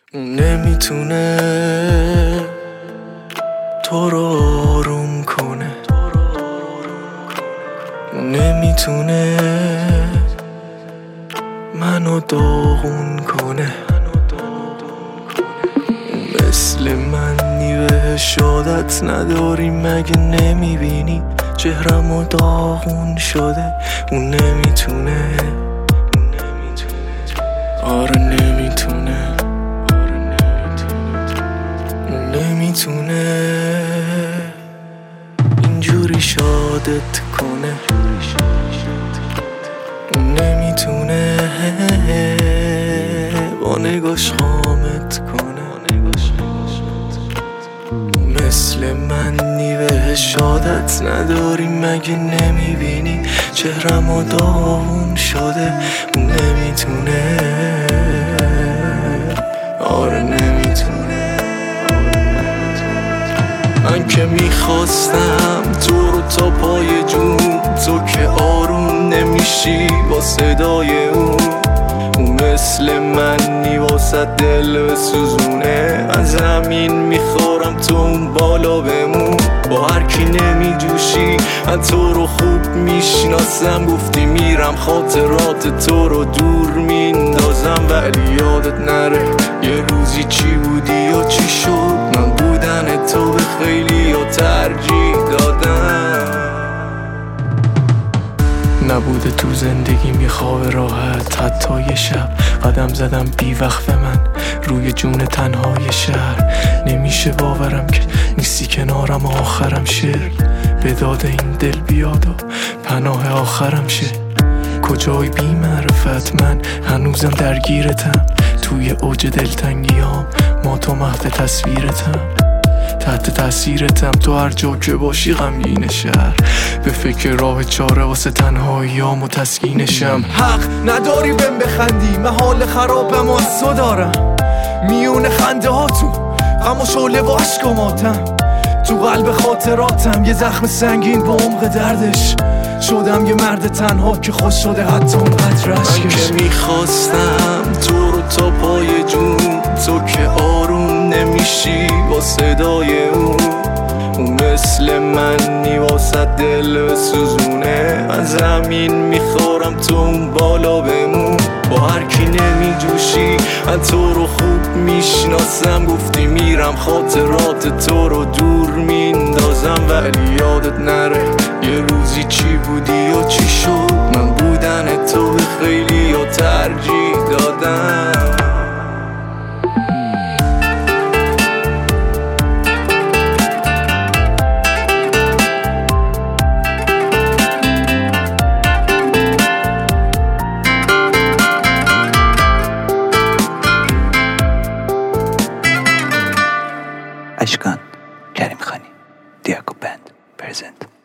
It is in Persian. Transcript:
نمیتونه تو رو آروم کنه، نمیتونه منو داغون کنه. مثل من بهش عادت نداری مگه نمیبینی چهرمو داغون شده. اون نمیتونه، آره نمیتونه، نمیتونه اینجوری شادت کنه. نمیتونه با نگاش خامت کنه. مثل منی بهش عادت نداری مگه نمیبینی چهرمو داغون شده. اون نمیتونه، آره نمیتونه. من که میخواستم تو رو تا پای جون، تو که آروم نمیشی با صدای اون مثل منی واسه دل بسوزونه. از زمین میخورم تو اون بالا بمون، با هر کی نمیجوشی من تو رو خوب میشناسم. گفتی میرم خاطرات تو رو دور میندازم، ولی یادت نره یه روزی چی بودی یا چی شد. من بودن تو به خیلی یا ترجیح دادم. نبوده تو زندگیم یه خواب راحت، حتی یه شب قدم زدم بی وقف من روی جون تنهای شهر. نمیشه باورم که نیستی کنارم، آخرم شعر به داد این دل بیاد و پناه آخرم شه. کجای بی معرفت من هنوزم درگیرتم، توی اوج دلتنگیام ما تو مهد تصویرتم. تحت تاثیرتم تو هر جا که باشی غمگین شهر، به فکر راه چاره واسه تنهاییام و تسکینشم. حق نداری بهم بخندی، من حال خرابم و از تو دارم. میون خنده هاتون غم و شعله و عشق و ماتم، تو قلب خاطراتم یه زخم سنگین با عمق دردش. شدم یه مرد تنها که خوش شده حتی اونقدر عشقش. من که میخواستم تو رو تا پای جون، تو که آروم نمیشی با صدای اون مثل منی واسه دل بسوزونه. از زمین میخورم تو اون بالا بمون، با هر کی نمیجوشی من تو رو خوب میشناسم. گفتی میرم خاطرات تو رو دور میندازم، ولی یادت نره یه روزی چی بودی یا چی شد. من بودن تو به خیلی یا ترجیح دادم. اشکان، کریم خانی، دیاگو بند، پرزنت.